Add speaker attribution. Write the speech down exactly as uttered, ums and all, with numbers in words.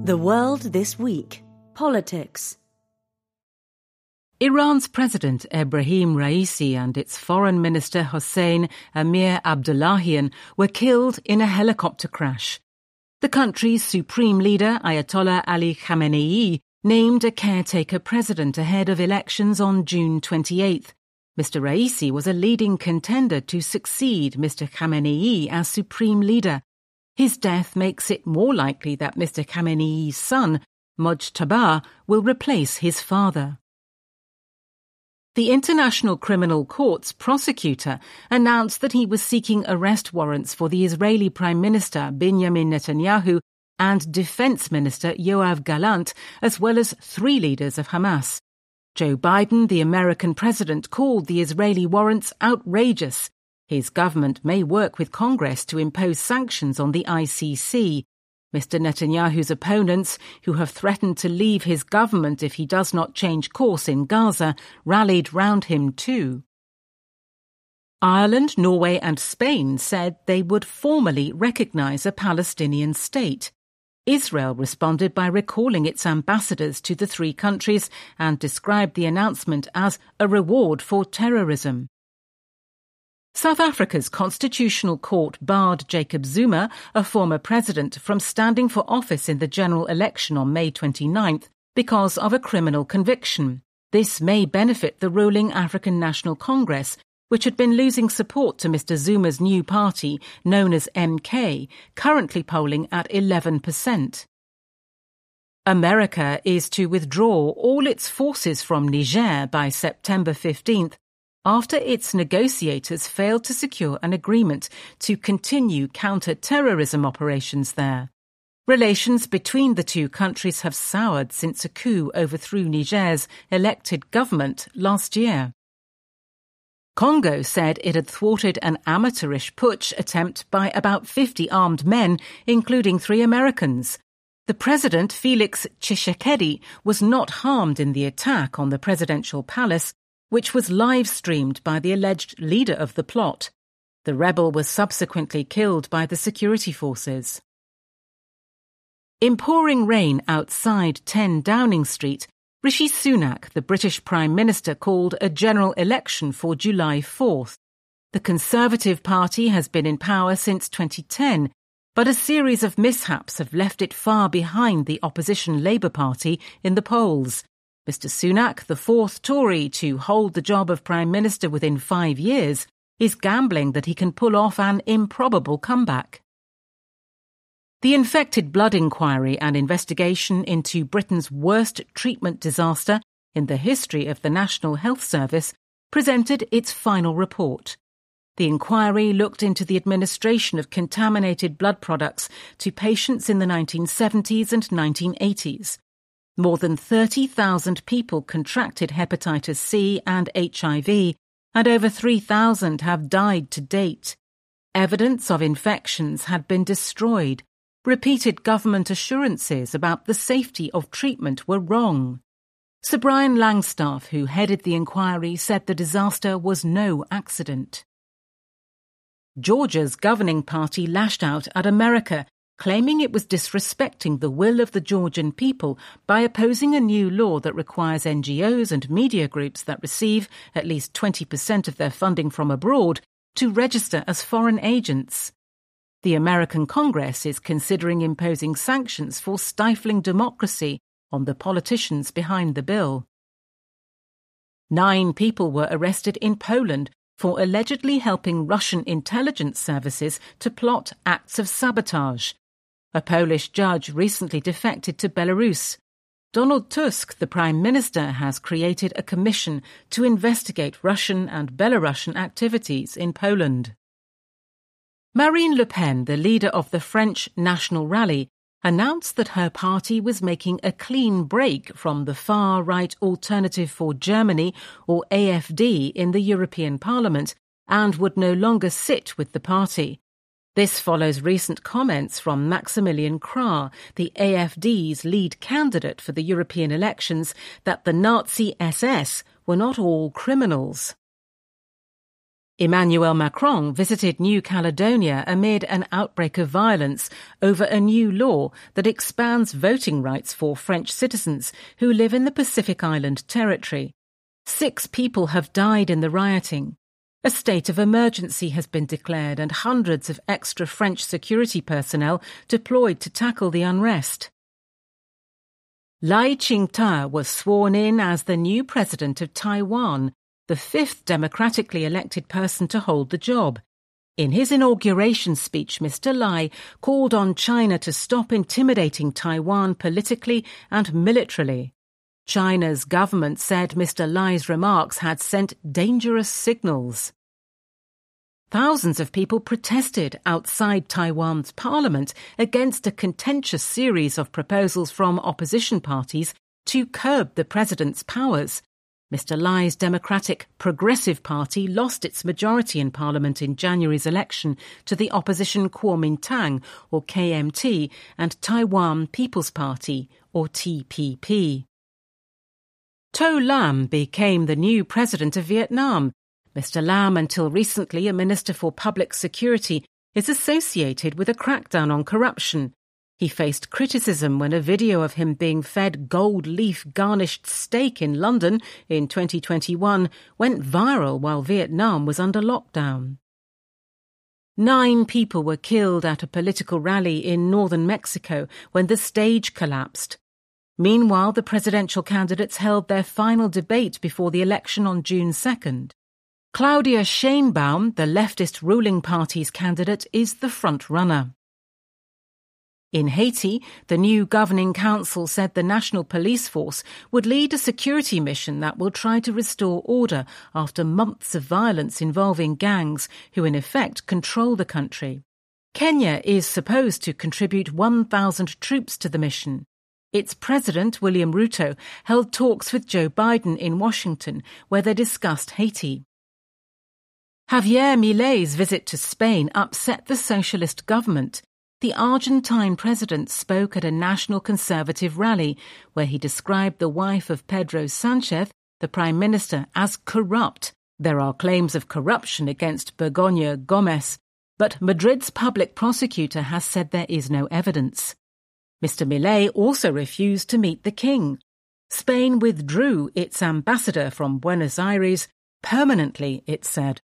Speaker 1: The World This Week. Politics.
Speaker 2: Iran's President Ebrahim Raisi and its Foreign Minister Hossein Amir Abdullahian were killed in a helicopter crash. The country's supreme leader, Ayatollah Ali Khamenei, named a caretaker president ahead of elections on June twenty-eighth. Mister Raisi was a leading contender to succeed Mister Khamenei as supreme leader. His death makes it more likely that Mister Khamenei's son, Mojtaba, will replace his father. The International Criminal Court's prosecutor announced that he was seeking arrest warrants for the Israeli Prime Minister Benjamin Netanyahu and Defense Minister Yoav Gallant, as well as three leaders of Hamas. Joe Biden, the American president, called the Israeli warrants outrageous. His government may work with Congress to impose sanctions on the I C C. Mister Netanyahu's opponents, who have threatened to leave his government if he does not change course in Gaza, rallied round him too. Ireland, Norway and Spain said they would formally recognise a Palestinian state. Israel responded by recalling its ambassadors to the three countries and described the announcement as a reward for terrorism. South Africa's Constitutional Court barred Jacob Zuma, a former president, from standing for office in the general election on May twenty-ninth because of a criminal conviction. This may benefit the ruling African National Congress, which had been losing support to Mister Zuma's new party, known as M K, currently polling at eleven percent. America is to withdraw all its forces from Niger by September fifteenth, after its negotiators failed to secure an agreement to continue counter-terrorism operations there. Relations between the two countries have soured since a coup overthrew Niger's elected government last year. Congo said it had thwarted an amateurish putsch attempt by about fifty armed men, including three Americans. The president, Felix Tshisekedi, was not harmed in the attack on the presidential palace, which was live-streamed by the alleged leader of the plot. The rebel was subsequently killed by the security forces. In pouring rain outside ten Downing Street, Rishi Sunak, the British Prime Minister, called a general election for July fourth. The Conservative Party has been in power since twenty ten, but a series of mishaps have left it far behind the opposition Labour Party in the polls. Mister Sunak, the fourth Tory to hold the job of Prime Minister within five years, is gambling that he can pull off an improbable comeback. The infected blood inquiry and investigation into Britain's worst treatment disaster in the history of the National Health Service presented its final report. The inquiry looked into the administration of contaminated blood products to patients in the nineteen seventies and nineteen eighties. More than thirty thousand people contracted hepatitis C and H I V, and over three thousand have died to date. Evidence of infections had been destroyed. Repeated government assurances about the safety of treatment were wrong. Sir Brian Langstaff, who headed the inquiry, said the disaster was no accident. Georgia's governing party lashed out at America, claiming it was disrespecting the will of the Georgian people by opposing a new law that requires N G Os and media groups that receive at least twenty percent of their funding from abroad to register as foreign agents. The American Congress is considering imposing sanctions for stifling democracy on the politicians behind the bill. Nine people were arrested in Poland for allegedly helping Russian intelligence services to plot acts of sabotage. A Polish judge recently defected to Belarus. Donald Tusk, the Prime Minister, has created a commission to investigate Russian and Belarusian activities in Poland. Marine Le Pen, the leader of the French National Rally, announced that her party was making a clean break from the far-right Alternative for Germany, or A F D, in the European Parliament and would no longer sit with the party. This follows recent comments from Maximilian Krah, the A F D's lead candidate for the European elections, that the Nazi S S were not all criminals. Emmanuel Macron visited New Caledonia amid an outbreak of violence over a new law that expands voting rights for French citizens who live in the Pacific Island territory. Six people have died in the rioting. A state of emergency has been declared and hundreds of extra French security personnel deployed to tackle the unrest. Lai Ching-te was sworn in as the new president of Taiwan, the fifth democratically elected person to hold the job. In his inauguration speech, Mister Lai called on China to stop intimidating Taiwan politically and militarily. China's government said Mister Lai's remarks had sent dangerous signals. Thousands of people protested outside Taiwan's parliament against a contentious series of proposals from opposition parties to curb the president's powers. Mister Lai's Democratic Progressive Party lost its majority in Parliament in January's election to the opposition Kuomintang, or K M T, and Taiwan People's Party, or T P P. To Lam became the new president of Vietnam. Mister Lam, until recently a minister for public security, is associated with a crackdown on corruption. He faced criticism when a video of him being fed gold leaf-garnished steak in London in twenty twenty-one went viral while Vietnam was under lockdown. Nine people were killed at a political rally in northern Mexico when the stage collapsed. Meanwhile, the presidential candidates held their final debate before the election on June second. Claudia Sheinbaum, the leftist ruling party's candidate, is the front-runner. In Haiti, the new governing council said the National Police Force would lead a security mission that will try to restore order after months of violence involving gangs who in effect control the country. Kenya is supposed to contribute one thousand troops to the mission. Its president, William Ruto, held talks with Joe Biden in Washington where they discussed Haiti. Javier Milei's visit to Spain upset the socialist government. The Argentine president spoke at a national conservative rally where he described the wife of Pedro Sánchez, the prime minister, as corrupt. There are claims of corruption against Begoña Gómez, but Madrid's public prosecutor has said there is no evidence. Mister Milei also refused to meet the king. Spain withdrew its ambassador from Buenos Aires permanently, it said.